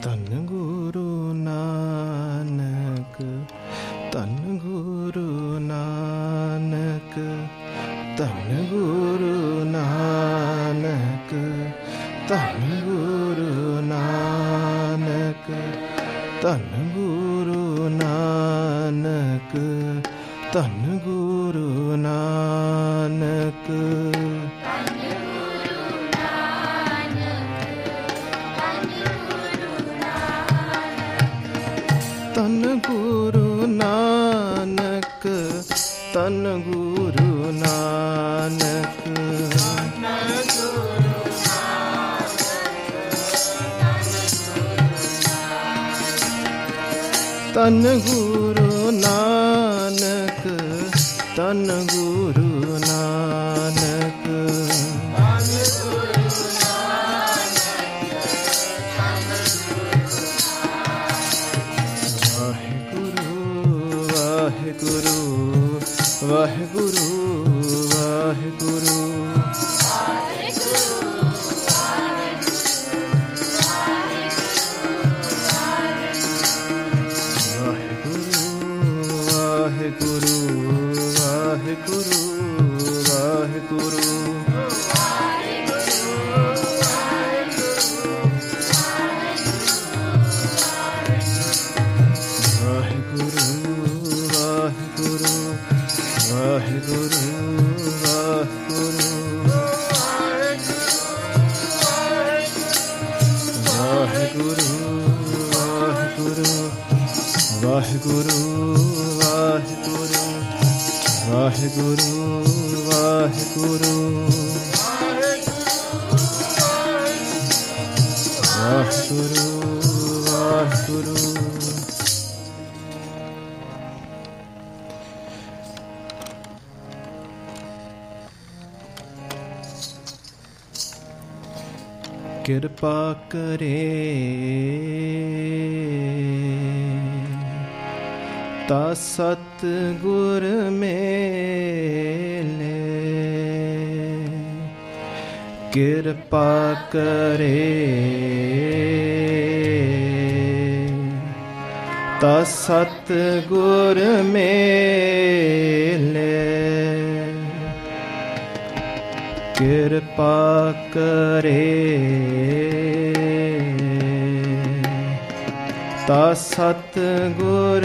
ਧੰਨ ਗੁਰੂ ਨਾਨਕ, ਧੰਨ ਗੁਰੂ ਨਾਨਕ, ਧੰਨ ਗੁਰੂ ਨਾਨਕ, ਧੰਨ ਗੁਰੂ ਨਾਨਕ, ਧੰਨ ਗੁਰੂ ਨਾਨਕ, ਧੰਨ ਗੁਰੂ ਨਾਨਕ। ਧੰਨ ਗੁਰੂ ਨਾਨਕ, ਧੰਨ ਗੁਰੂ ਨਾਨਕ, ਧੰਨ ਗੁਰੂ ਨਾਨਕ, ਧੰਨ ਗੁਰੂ ਨਾਨਕ। ਵਾਹਿਗੁਰੂ ਵਾਹਿਗੁਰੂ ਵਾਹਿਗੁਰੂ ਵਾਹਿਗੁਰੂ ਵਾਹਿਗੁਰੂ ਵਾਹਿਗੁਰੂ ਵਾਹਿਗੁਰੂ ਵਾਹਿਗੁਰੂ ਵਾਹਿਗੁਰੂ ਵਾਹਿਗੁਰੂ ਵਾਹਿਗੁਰੂ ਵਾਹਿਗੁਰੂ ਵਾਹਿਗੁਰੂ ਵਾਹਿਗੁਰੂ ਵਾਹਿਗੁਰੂ। ਕਿਰਪਾ ਕਰੇ ਤਾ ਸਤਿਗੁਰ ਮੇਲੇ, ਕਿਰਪਾ ਕਰੇ ਤਾ ਸਤਿਗੁਰ ਮੇਲੇ, ਕਿਰਪਾ ਕਰੇ ਤਾ ਸਤਿਗੁਰ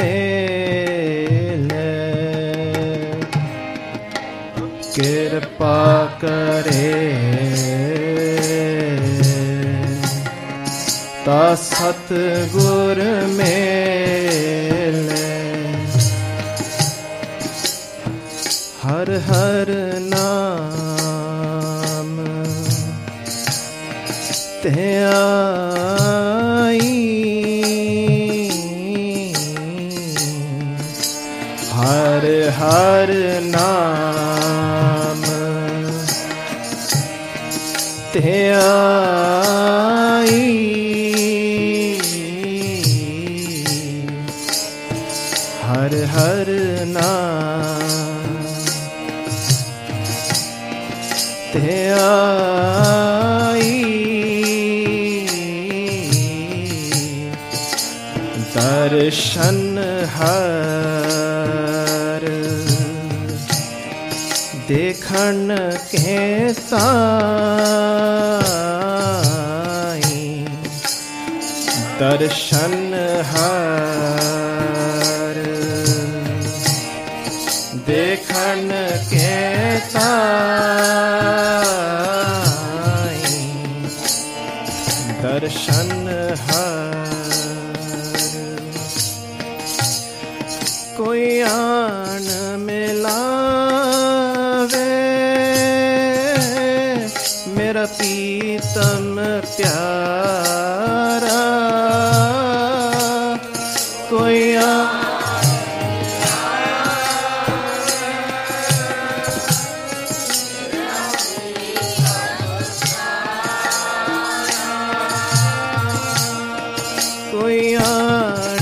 ਮੇਲੇ, ਕਿਰਪਾ ਕਰੇ ਤਾ ਸਤਿਗੁਰ ਮੇਲੇ। ਹਰ ਹਰ ਨਾਮ ਧਿਆਈ, ਹਰ ਹਰ ਨਾਮ ਧਿਆਈ, ਹਰ ਹਰ ਨਾਮ ਧਿਆਈ, ਦਰਸ਼ਨ ਹਰ ਦੇਖਣ ਕੇ ਤਾਈ, ਦਰਸ਼ਨ ਹਰ ਦੇਖਣ ਕੇ ਤਾਈ, ਦਰਸ਼ਨ ਹਰ। ਕੋਈ ਆਣ ਮਿਲਾਵੇ ਮੇਰਾ ਪ੍ਰੀਤਮ ਪਿਆਰਾ, ਕੋਈ ਕੋਈ ਆਣ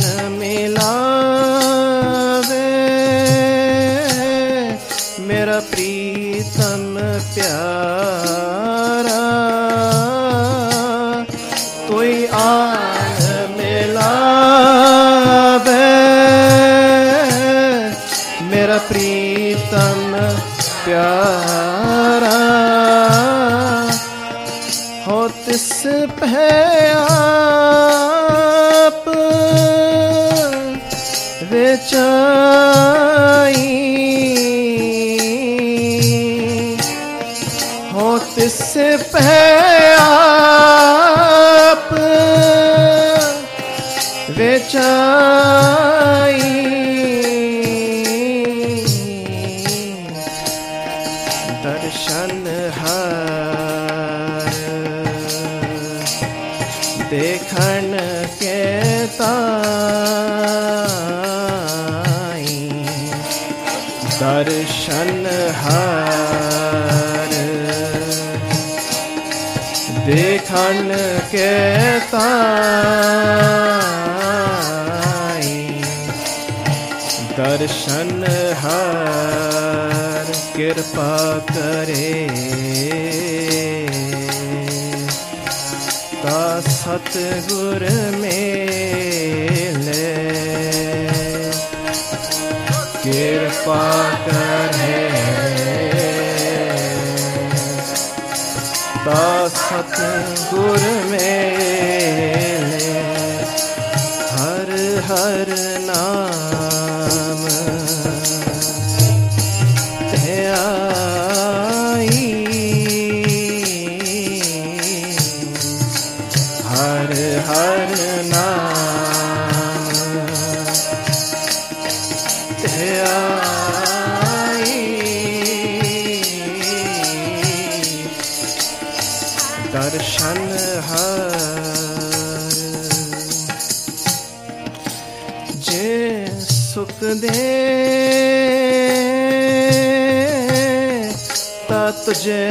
ਮਿਲਾਵੇ ਮੇਰਾ ਪ੍ਰੀਤਮ ਪਿਆਰਾ, ਕੋਈ ਆ तिस पे आप विचाई हो, तिस पे आप विचाई दर्शन हर देखन के ताई दर्शन हर देखन के ताई दर्शन हर कृपा करे ता सतगुर मेले कृपा करे ता सतगुर मेले हर हर नाम आई हर हर नाम आई दर्शन हर जे सुख दे ता तुझे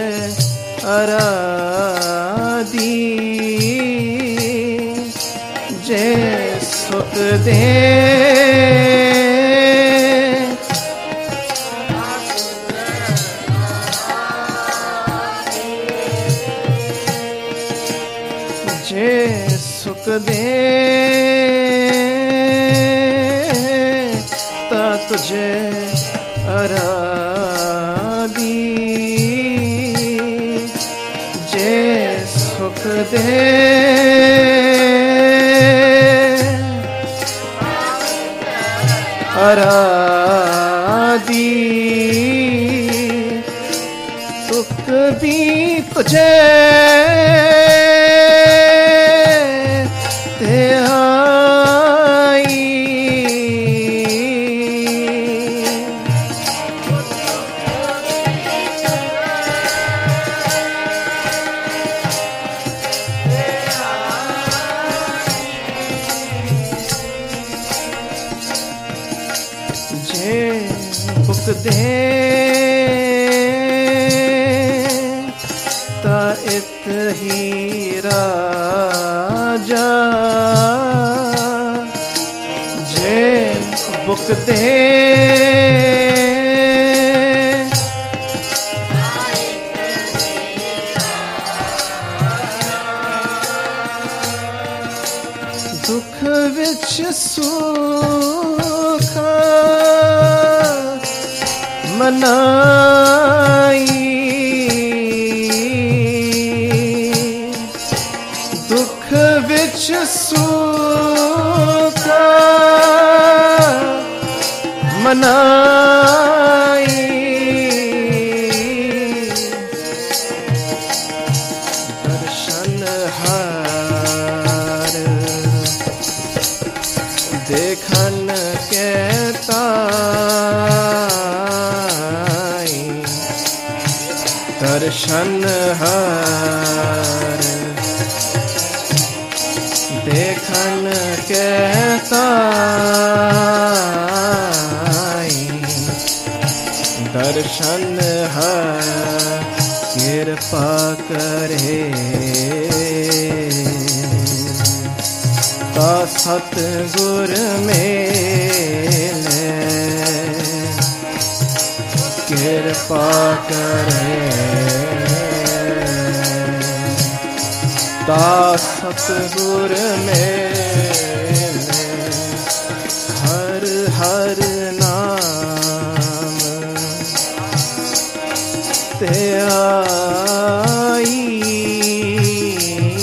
आराधी जे सुख दे जे सुख दे ता तुझे आराधी जे सुख दे आराधी सुख भी तुझे जे बुक दे ता इत ही राजा जे बुक दे दुख विच सुख मनाई दुख विच सुख मनाई दर्शन हर देखन के ताई दर्शन हर देखन के ताई दर्शन हर कृपा करे ता सतगुर मेले कृपा करे ता सतगुर मेले हर हर नाम ते आई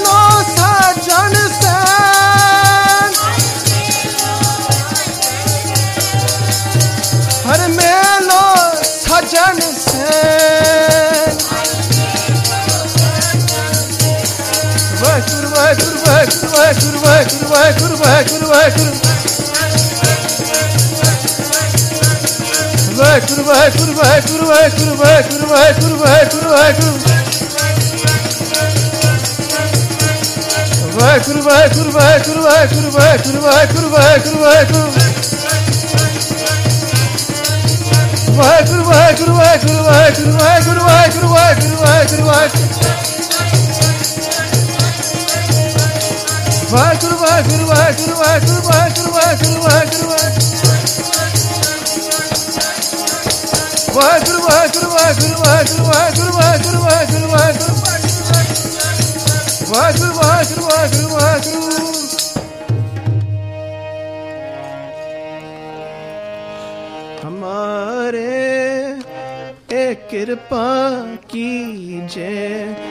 हमारे एक कृपा कीजिए,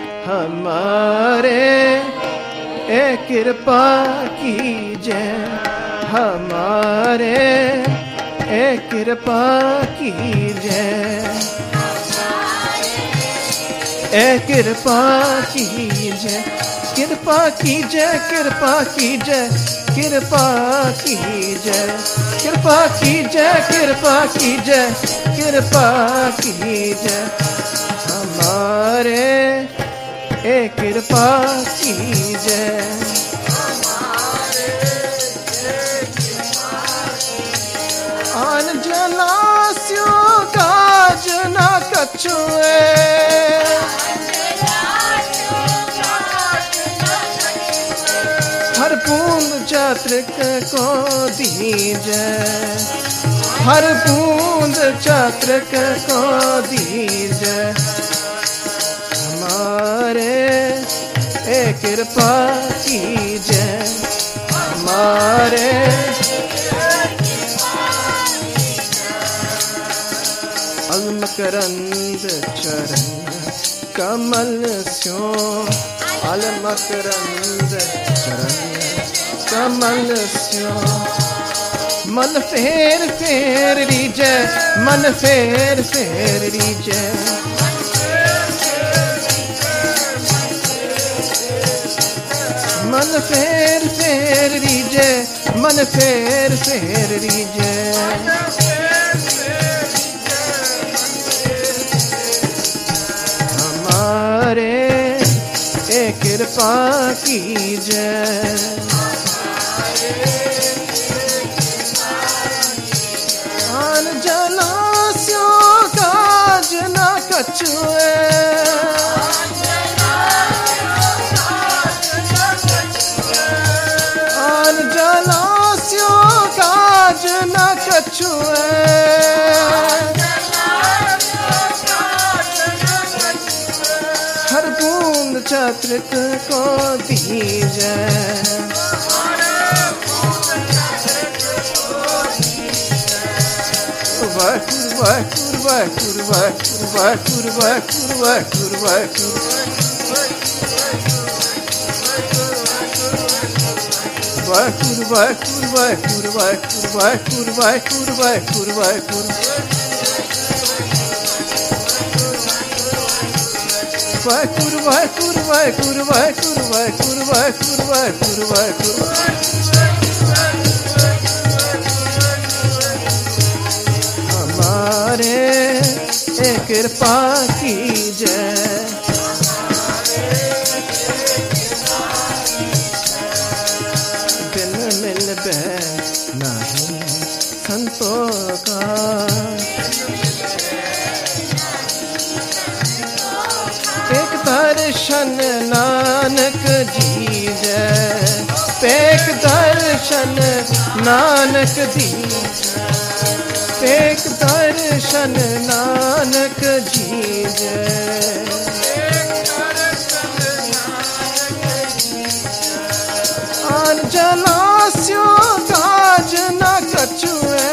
हमारे एक कृपा कीजिए, हमारे एक कृपा कीजिए, एक कृपा कीजिए, कृपा कीजिए, कृपा कीजिए, कृपा कीजिए, कृपा कीजिए, कृपा कीजिए, कृपा कीजिए, हमारे एक कृपा कीजिए, आन जलास्यों काज न कछुए, हर बूंद चातृक को दीजिए, हर बूंद चातृक को दीजिए, हमारे एक कृपा कीजिए, हमारे अलमकरंद चरण कमल स्यों, अलमकरंद चरण कमल स्यों, मन फेर फेर रीजे, मन फेर फेर रीजे, मन फेर फेर रीजे, मन फेर फेर रीजे, हमारे एक कृपा कीजिए, आन जलास्यों काज न कछुए, आन जलास्यों काज न कछुए, हर बूंद चातृक को दीजिए, हमारे एक कृपा कीजिए, दिन मिलबे नहीं संतों का, एक दर्शन नानक दीजे, एक दर्शन नानक दीजे, एक दर्शन नानक दीजे, आन जलास्यों काज न कछुए,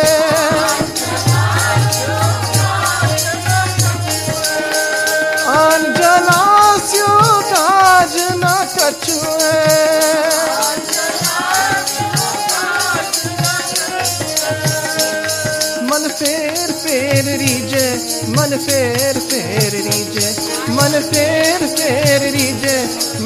आन जलास्यों काज न कछुए, मन फेर फेर रीजे, मन फेर फेर रीजे, मन फेर फेर रीजे,